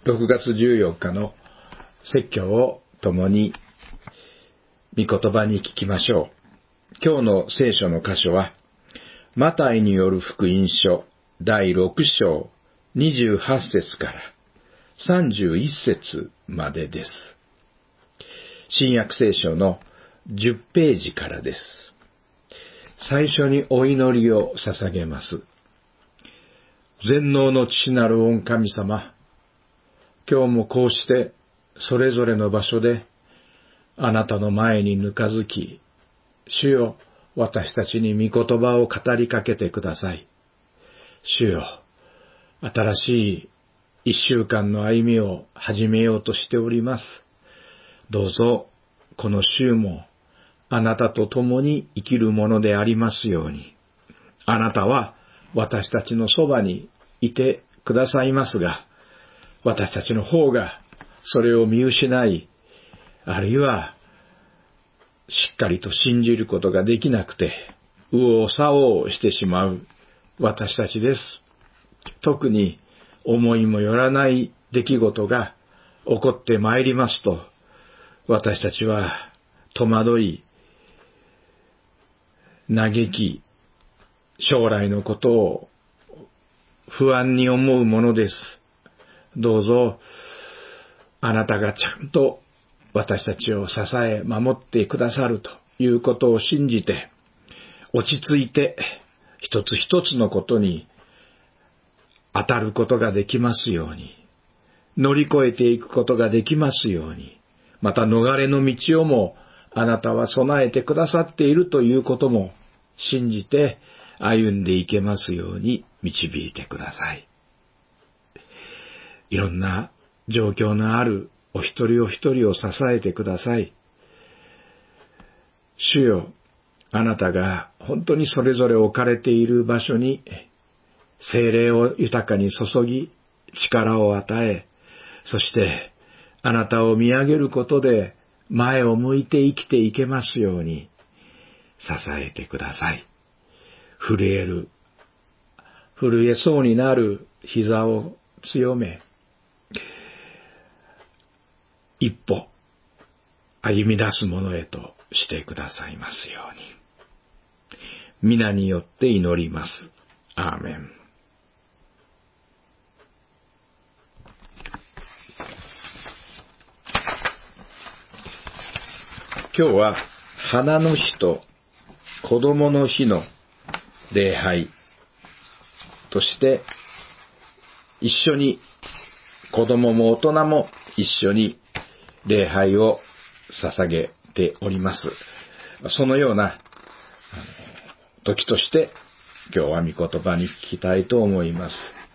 6月14日の説教を共に御言葉に聞きましょう。今日の聖書の箇所は、マタイによる福音書第6章28節から31節までです。新約聖書の10ページからです。最初にお祈りを捧げます。全能の父なる御神様、今日もこうしてそれぞれの場所であなたの前にぬかずき、主よ、私たちに御言葉を語りかけてください。主よ、新しい一週間の歩みを始めようとしております。どうぞ、この週もあなたと共に生きるものでありますように。あなたは私たちのそばにいてくださいますが、私たちの方がそれを見失い、あるいはしっかりと信じることができなくて、右往左往してしまう私たちです。特に思いもよらない出来事が起こってまいりますと、私たちは戸惑い、嘆き、将来のことを不安に思うものです。どうぞ、あなたがちゃんと私たちを支え、守ってくださるということを信じて、落ち着いて一つ一つのことに当たることができますように、乗り越えていくことができますように、また逃れの道をもあなたは備えてくださっているということも信じて歩んでいけますように導いてください。いろんな状況のあるお一人お一人を支えてください。主よ、あなたが本当にそれぞれ置かれている場所に聖霊を豊かに注ぎ、力を与え、そしてあなたを見上げることで前を向いて生きていけますように支えてください。震えそうになる膝を強め、一歩歩み出すものへとしてくださいますように。皆によって祈ります。アーメン。今日は花の日と子供の日の礼拝として一緒に子供も大人も一緒に礼拝を捧げております。そのような時として今日は御言葉に聞きたいと思います。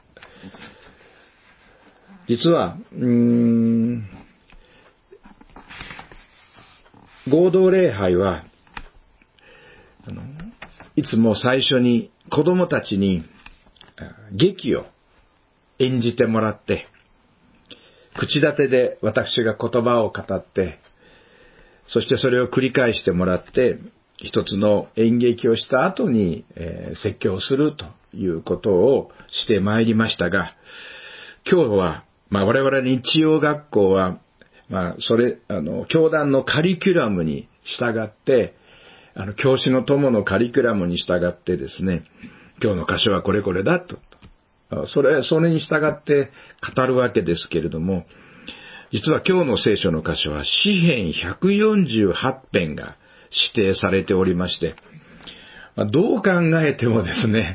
実は合同礼拝はいつも最初に子供たちに劇を演じてもらって、口立てで私が言葉を語って、そしてそれを繰り返してもらって、一つの演劇をした後に説教するということをしてまいりましたが、今日は、我々日曜学校は、教団のカリキュラムに従って、教師の友のカリキュラムに従ってですね、今日の箇所はこれこれだと。それに従って語るわけですけれども、実は今日の聖書の箇所は詩編148編が指定されておりまして、どう考えてもですね、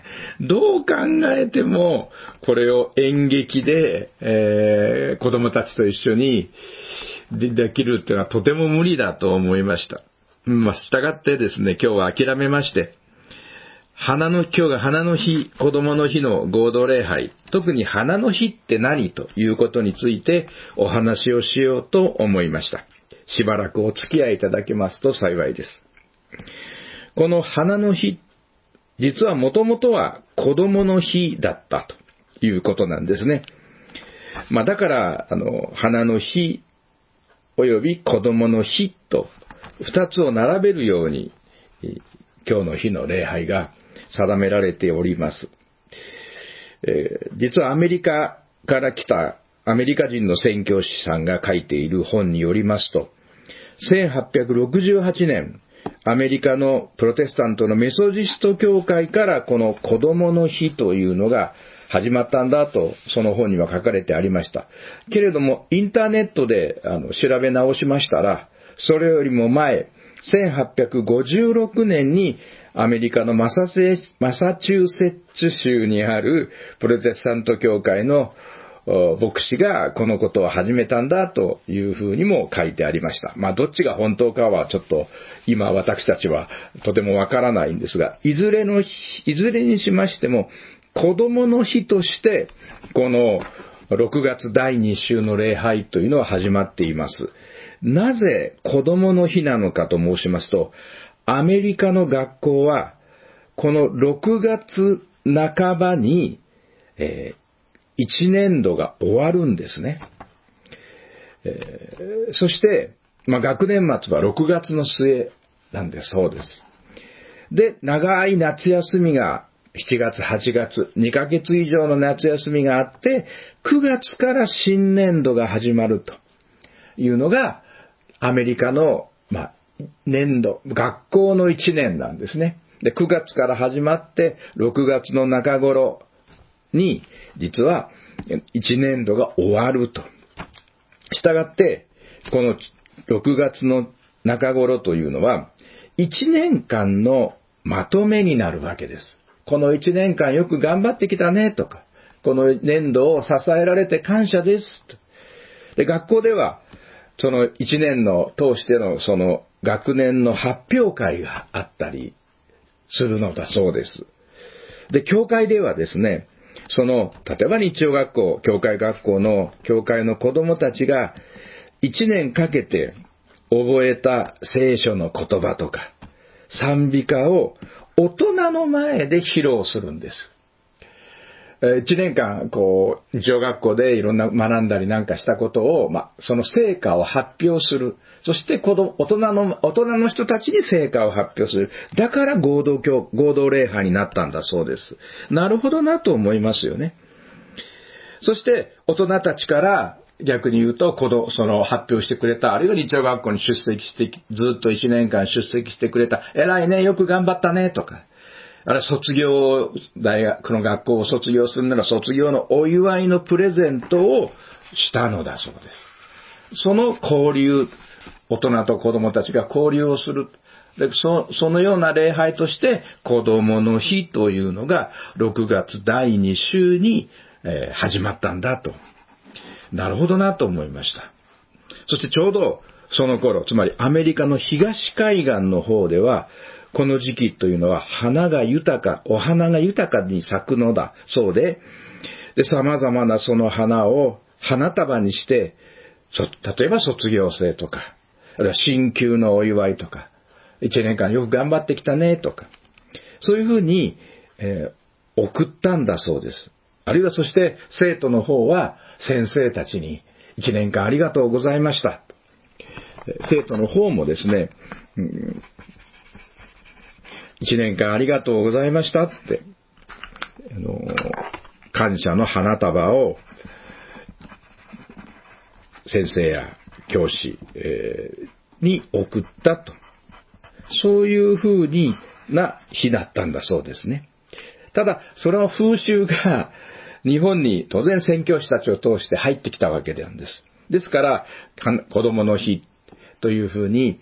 これを演劇で、子供たちと一緒にできるっていうのはとても無理だと思いました。従ってですね、今日は諦めまして、今日が花の日、子供の日の合同礼拝、特に花の日って何ということについてお話をしようと思いました。しばらくお付き合いいただけますと幸いです。この花の日、実はもともとは子供の日だったということなんですね。だから、花の日および子供の日と二つを並べるように、今日の日の礼拝が定められております。実はアメリカから来たアメリカ人の宣教師さんが書いている本によりますと、1868年、アメリカのプロテスタントのメソジスト教会からこの子供の日というのが始まったんだと、その本には書かれてありました。けれども、インターネットで調べ直しましたら、それよりも前、1856年にアメリカのマサチューセッツ州にあるプロテスタント教会の牧師がこのことを始めたんだというふうにも書いてありました。どっちが本当かはちょっと今私たちはとてもわからないんですが、いずれにしましても子供の日としてこの6月第2週の礼拝というのは始まっています。なぜ子供の日なのかと申しますと、アメリカの学校はこの6月半ばに、1年度が終わるんですね。そして、学年末は6月の末なんです。そうです。で、長い夏休みが7月、8月、2ヶ月以上の夏休みがあって、9月から新年度が始まるというのが、アメリカの、年度、学校の1年なんですね。で、9月から始まって、6月の中頃に、実は1年度が終わると。したがって、この6月の中頃というのは、1年間のまとめになるわけです。この1年間よく頑張ってきたねとか、この年度を支えられて感謝ですと。で、学校では、その1年の通してのその学年の発表会があったりするのだそうです。で、教会ではですね、例えば日曜学校、教会学校の教会の子供たちが1年かけて覚えた聖書の言葉とか賛美歌を大人の前で披露するんです。1年間、日曜学校でいろんな学んだりなんかしたことを、その成果を発表する。そして大人の人たちに成果を発表する。だから合同礼拝になったんだそうです。なるほどなと思いますよね。そして、大人たちから逆に言うと、その発表してくれた、あるいは日曜学校に出席して、ずっと1年間出席してくれた、偉いね、よく頑張ったね、とか。大学の学校を卒業するなら卒業のお祝いのプレゼントをしたのだそうです。その交流、大人と子供たちが交流をする。で、そのような礼拝として子供の日というのが6月第2週に、始まったんだと。なるほどなと思いました。そしてちょうどその頃、つまりアメリカの東海岸の方では、この時期というのはお花が豊かに咲くのだそうで、様々なその花を花束にして、例えば卒業生とか、あるいは進級のお祝いとか、1年間よく頑張ってきたねとか、そういうふうに、送ったんだそうです。あるいはそして生徒の方は先生たちに1年間ありがとうございました。生徒の方もですね、1年間ありがとうございましたって、感謝の花束を先生や教師、に送ったと。そういう風な日だったんだそうですね。ただ、その風習が日本に当然宣教師たちを通して入ってきたわけなんです。ですから、子供の日という風に、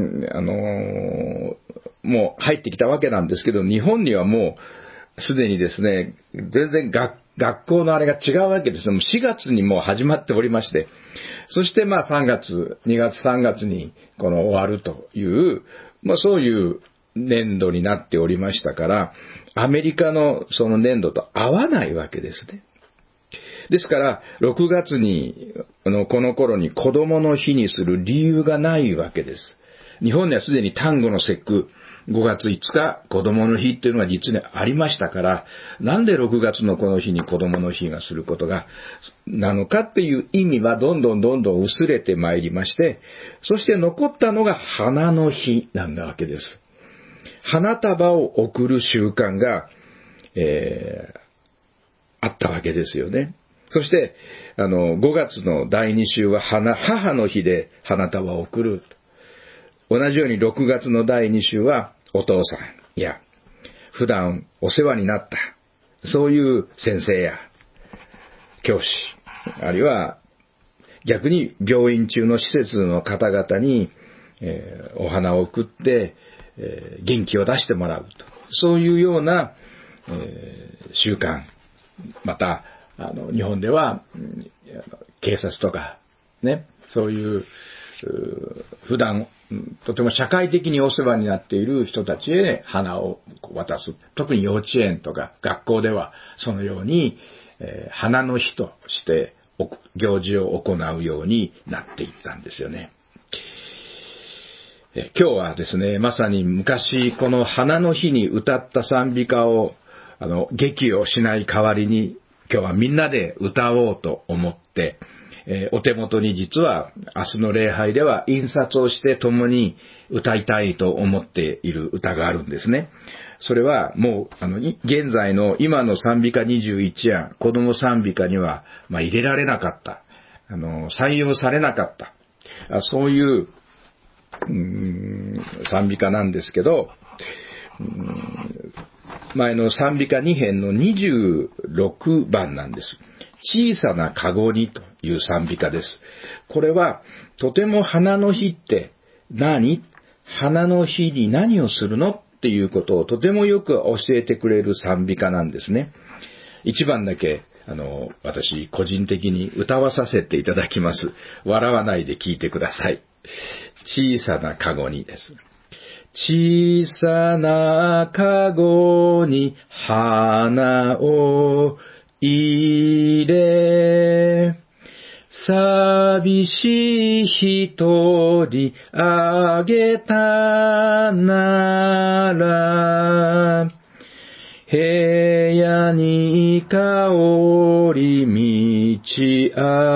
もう入ってきたわけなんですけど、日本にはもうすでにですね、全然学校のあれが違うわけです。もう4月にもう始まっておりまして、そして2月3月に終わるという、そういう年度になっておりましたから、アメリカのその年度と合わないわけですね。ですから、6月に、この頃に子供の日にする理由がないわけです。日本にはすでに端午の節句、5月5日子供の日っていうのが実にありましたから、なんで6月のこの日に子供の日がすることがなのかっていう意味はどんどん薄れてまいりまして、そして残ったのが花の日なんだわけです。花束を贈る習慣が、あったわけですよね。 そして、5月の第2週は母の日で花束を贈る。同じように6月の第2週はお父さんや、普段お世話になった、そういう先生や、教師、あるいは逆に病院中の施設の方々に、お花を贈って、元気を出してもらうと。そういうような、習慣。また、日本では、警察とか、ね、そういう、普段、とても社会的にお世話になっている人たちへ花を渡す。特に幼稚園とか学校では、そのように、花の日として行事を行うようになっていったんですよね。今日はですね、まさに昔この花の日に歌った賛美歌を劇をしない代わりに今日はみんなで歌おうと思って、お手元に実は明日の礼拝では印刷をして共に歌いたいと思っている歌があるんですね。それはもう現在の今の賛美歌21や子供賛美歌には入れられなかった、採用されなかった、そういう賛美歌なんですけど、前の賛美歌2編の26番なんです。小さなかごにという賛美歌です。これはとても花の日って何？花の日に何をするのっていうことをとてもよく教えてくれる賛美歌なんですね。1番だけ私個人的に歌わさせていただきます。笑わないで聞いてください。小さなかごにです。小さなかごに花を入れ、寂しい人にあげたなら、部屋に香り満ち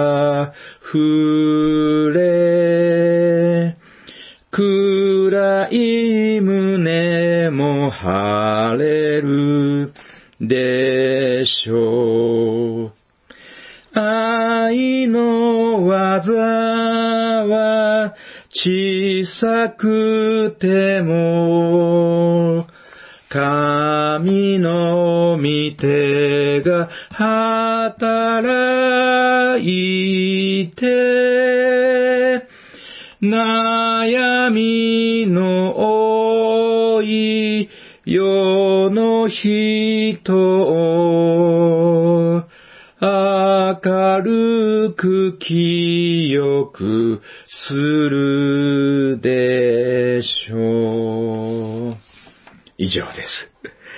溢れ、暗い胸も晴れるでしょう。愛の技は小さくても、神の御手が働いて、悩みの多い世の人を明るく清くするでしょう。以上です。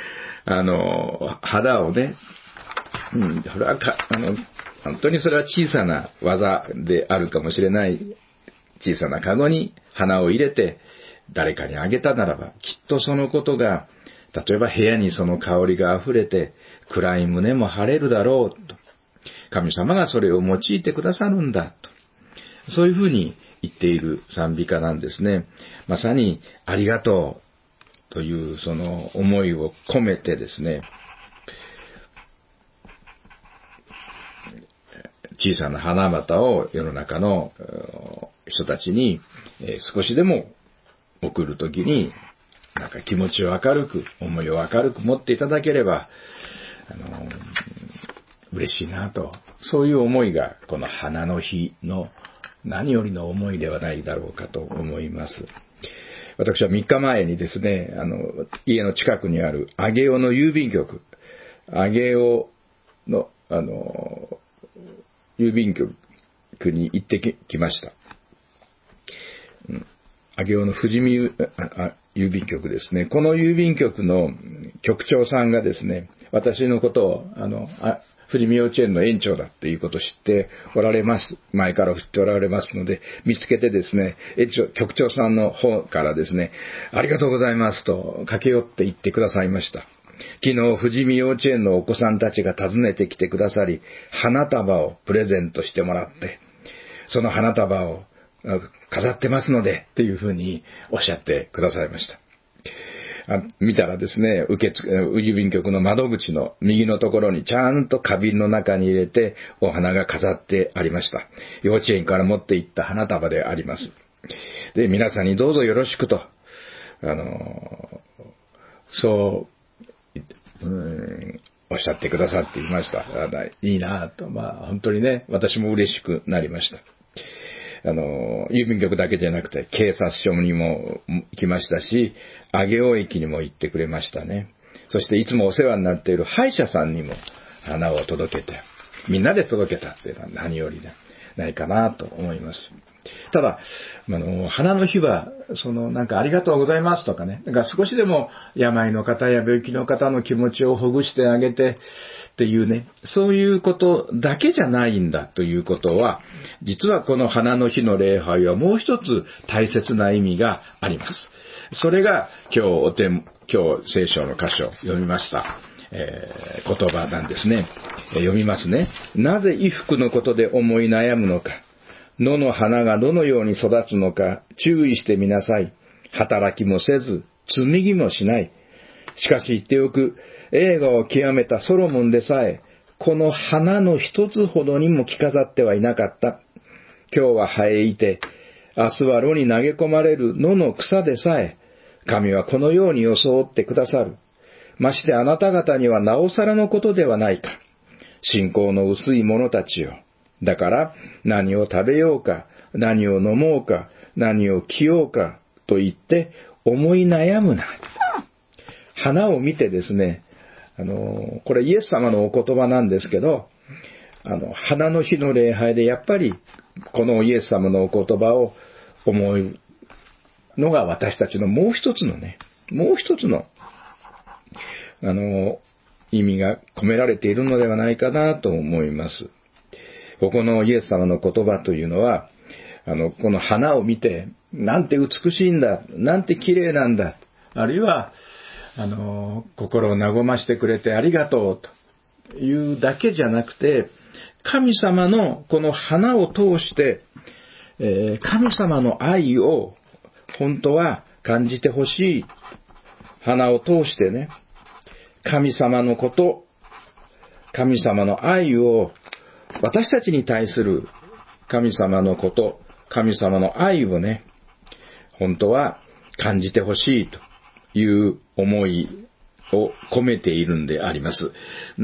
肌をね、それは本当にそれは小さな技であるかもしれない。小さなカゴに花を入れて誰かにあげたならば、きっとそのことが、例えば部屋にその香りがあふれて暗い胸も晴れるだろうと。神様がそれを用いてくださるんだと。そういうふうに言っている賛美歌なんですね。まさにありがとうというその思いを込めてですね、小さな花畑を世の中の人たちに少しでも送るときに、なんか気持ちを明るく、思いを明るく持っていただければ、嬉しいなと。そういう思いがこの花の日の何よりの思いではないだろうかと思います。私は3日前にですね、家の近くにある上尾の郵便局、上尾の郵便局に行ってきました。上尾の富士見郵便局ですね。この郵便局の局長さんがですね、私のことを富士見幼稚園の園長だっていうことを知っておられます。前から知っておられますので、見つけてですね、局長さんの方からですね、ありがとうございますと駆け寄って言ってくださいました。昨日富士見幼稚園のお子さんたちが訪ねてきてくださり、花束をプレゼントしてもらって、その花束を飾ってますのでっていうふうにおっしゃってくださいました。 見たらですね、郵便局の窓口の右のところにちゃんと花瓶の中に入れてお花が飾ってありました。幼稚園から持って行った花束であります。で、皆さんにどうぞよろしくと、おっしゃってくださっていました。いいなと、本当にね、私も嬉しくなりました。郵便局だけじゃなくて、警察署にも行きましたし、上尾駅にも行ってくれましたね。そしていつもお世話になっている歯医者さんにも花を届けて、みんなで届けたっていうのは何よりないかなと思います。ただ、花の日は、ありがとうございますとかね、少しでも病の方や病気の方の気持ちをほぐしてあげてっていうね、そういうことだけじゃないんだということは、実はこの花の日の礼拝はもう一つ大切な意味があります。それが今日聖書の箇所を読みました。言葉なんですね。読みますね。なぜ衣服のことで思い悩むのか。野の花がどのように育つのか注意してみなさい。働きもせず、積み木もしない。しかし言っておく、栄華を極めたソロモンでさえ、この花の一つほどにも着飾ってはいなかった。今日は生えいて、明日は炉に投げ込まれる野の草でさえ、神はこのように装ってくださる。ましてあなた方にはなおさらのことではないか。信仰の薄い者たちよ。だから何を食べようか、何を飲もうか、何を着ようかと言って思い悩むな。花を見てですね、これイエス様のお言葉なんですけど、花の日の礼拝でやっぱりこのイエス様のお言葉を思うのが私たちのもう一つの意味が込められているのではないかなと思います。ここのイエス様の言葉というのは、この花を見て、なんて美しいんだ、なんて綺麗なんだ、あるいは、心を和ましてくれてありがとうというだけじゃなくて、神様のこの花を通して、神様の愛を本当は感じてほしい。花を通してね、神様のこと、神様の愛を、私たちに対する神様のこと、神様の愛をね、本当は感じてほしいという思いを込めているんであります。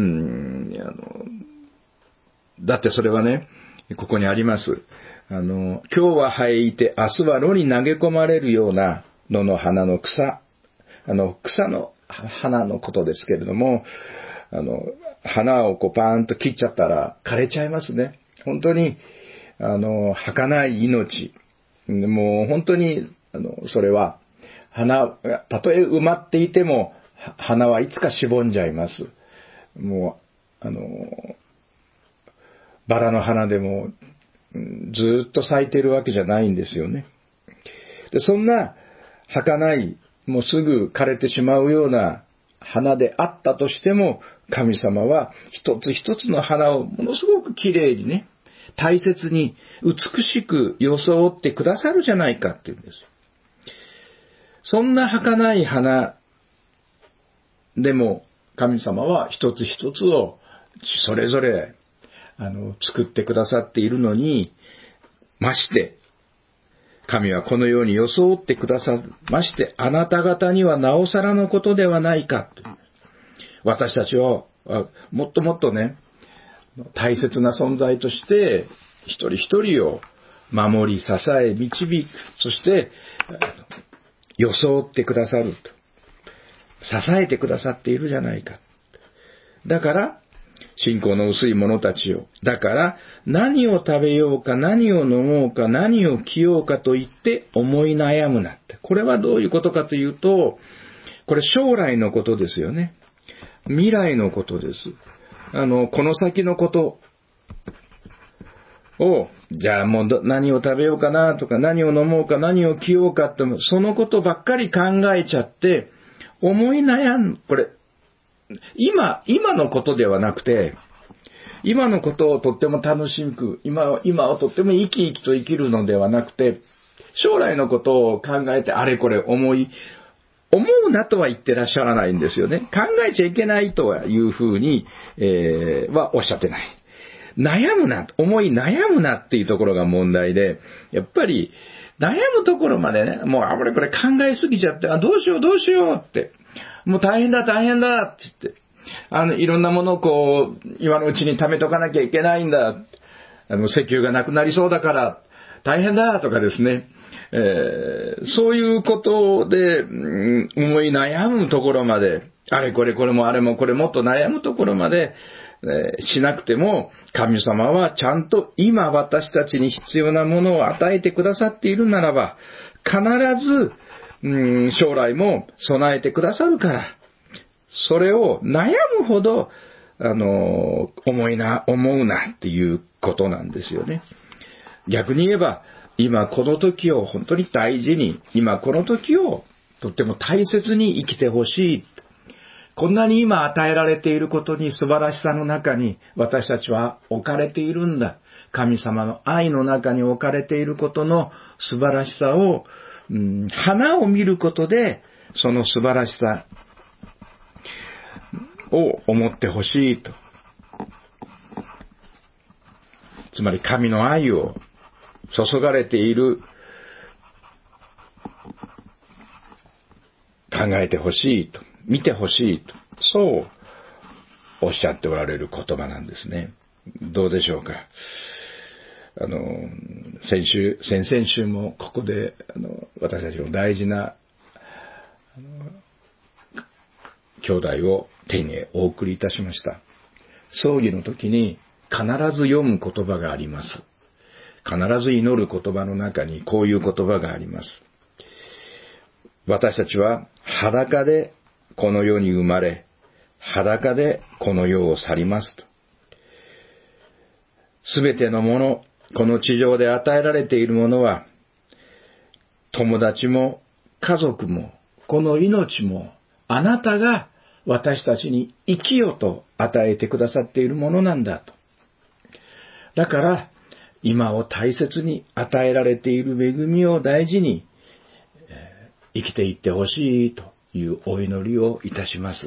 だってそれはね、ここにあります。今日は生えいて、明日は炉に投げ込まれるような野の花の草。草の花のことですけれども、花をパーンと切っちゃったら枯れちゃいますね。本当に、儚い命。もう本当に、それは、たとえ埋まっていても、花はいつかしぼんじゃいます。もう、バラの花でも、ずっと咲いているわけじゃないんですよね。で、そんな、儚い、もうすぐ枯れてしまうような花であったとしても、神様は一つ一つの花をものすごく綺麗にね、大切に美しく装ってくださるじゃないかっていうんですよ。そんな儚い花でも神様は一つ一つをそれぞれ作ってくださっているのに、まして神はこのように装ってくださる。ましてあなた方にはなおさらのことではないか。私たちをもっともっとね、大切な存在として一人一人を守り、支え、導く。そして装ってくださると。支えてくださっているじゃないか。だから信仰の薄い者たちよ。だから、何を食べようか、何を飲もうか、何を着ようかと言って思い悩むなって。これはどういうことかというと、これ将来のことですよね。未来のことです。この先のことを、じゃあもう何を食べようかなとか、何を飲もうか、何を着ようかって、そのことばっかり考えちゃって、思い悩む。これ、今のことではなくて、今のことをとっても楽しく、今をとっても生き生きと生きるのではなくて、将来のことを考えてあれこれ思い思うなとは言ってらっしゃらないんですよね。考えちゃいけないというふうに、はおっしゃってない。悩むな、思い悩むなっていうところが問題で、やっぱり悩むところまでね、もうあれこれ考えすぎちゃって、どうしようって、もう大変だって言って、いろんなものをこう、今のうちに貯めとかなきゃいけないんだ。石油がなくなりそうだから、大変だとかですね。そういうことで、思い悩むところまで、あれこれもあれもこれもと悩むところまで、しなくても、神様はちゃんと今私たちに必要なものを与えてくださっているならば、必ず、将来も備えてくださるから、それを悩むほど、思うなっていうことなんですよね。逆に言えば、今この時を本当に大事に、今この時をとっても大切に生きてほしい。こんなに今与えられていることに素晴らしさの中に私たちは置かれているんだ。神様の愛の中に置かれていることの素晴らしさを、花を見ることでその素晴らしさを思ってほしいと。つまり神の愛を注がれている、考えてほしいと、見てほしいと、そうおっしゃっておられる言葉なんですね。どうでしょうか。先々週もここで私たちの大事な兄弟を手にお送りいたしました。葬儀の時に必ず読む言葉があります。必ず祈る言葉の中にこういう言葉があります。私たちは裸でこの世に生まれ、裸でこの世を去りますと。すべてのもの、この地上で与えられているものは、友達も家族もこの命もあなたが私たちに生きよと与えてくださっているものなんだと。だから今を大切に与えられている恵みを大事に生きていってほしいというお祈りをいたします。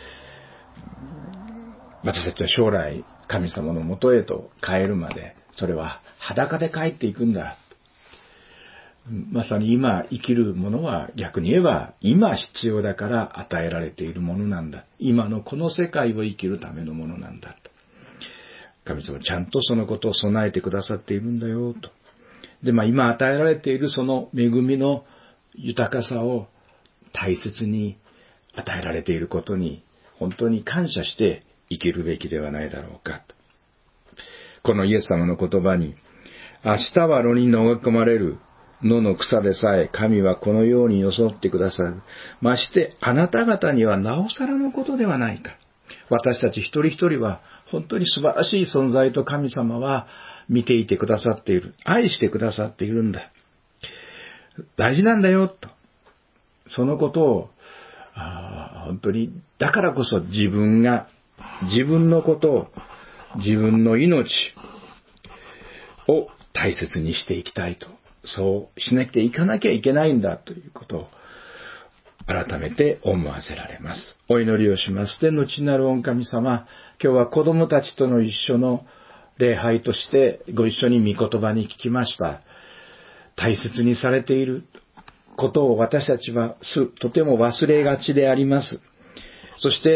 私たちは将来神様のもとへと帰るまで、それは裸で帰っていくんだ。まさに今生きるものは逆に言えば今必要だから与えられているものなんだ。今のこの世界を生きるためのものなんだと。神様はちゃんとそのことを備えてくださっているんだよと。で、今与えられているその恵みの豊かさを大切に与えられていることに本当に感謝して生きるべきではないだろうかと。このイエス様の言葉に、明日は炉にのが込まれる野の草でさえ神はこのように装ってくださる。ましてあなた方にはなおさらのことではないか。私たち一人一人は本当に素晴らしい存在と神様は見ていてくださっている。愛してくださっているんだ。大事なんだよと。そのことを本当にだからこそ自分のことを、自分の命を大切にしていきたいと。そうしなきゃいかなきゃいけないんだということを改めて思わせられます。お祈りをします。天の父なる御神様、今日は子供たちとの一緒の礼拝としてご一緒に御言葉に聞きました。大切にされていることを私たちはとても忘れがちであります。そして、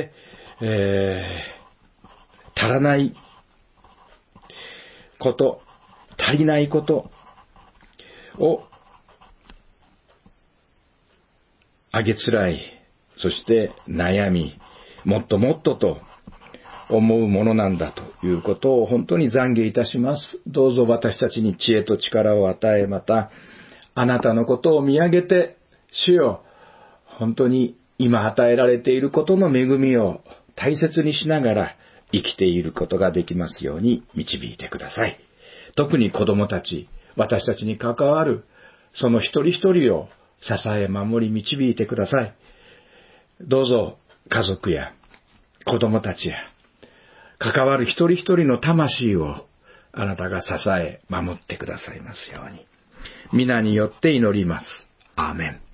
足らないこと、足りないことをあげつらい、そして悩み、もっともっとと思うものなんだということを本当に懺悔いたします。どうぞ私たちに知恵と力を与え、またあなたのことを見上げて、主よ、本当に今与えられていることの恵みを大切にしながら生きていることができますように導いてください。特に子供たち、私たちに関わるその一人一人を支え守り導いてください。どうぞ家族や子供たちや関わる一人一人の魂をあなたが支え守ってくださいますように。皆によって祈ります。アーメン。